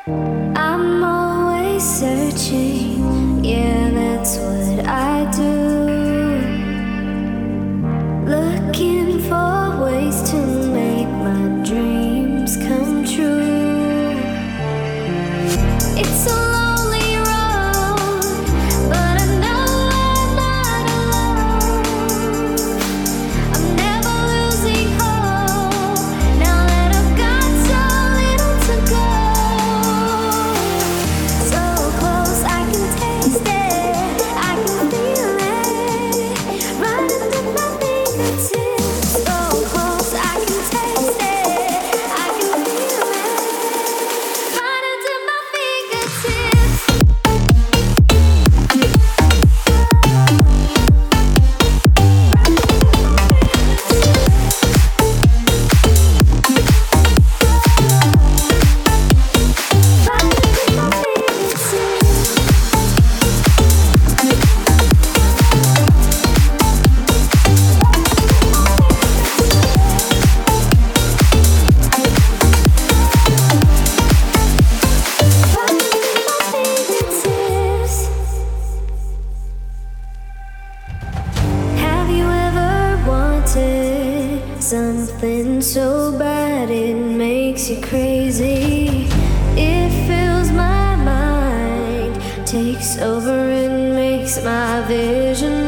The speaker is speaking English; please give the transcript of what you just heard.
I'm always searching, yeah, that's what I do. Looking for ways to make my dreams come true. It's a lonely road, but I know I'm not alone. I'm never losing hope, now that I've got so little to go. So close, I can taste it, I can feel it, right under my fingertips. So close, I can taste it, I can feel it, right under my fingertips. Have you ever wanted something so bad it makes you crazy? It fills my mind, takes over and makes my vision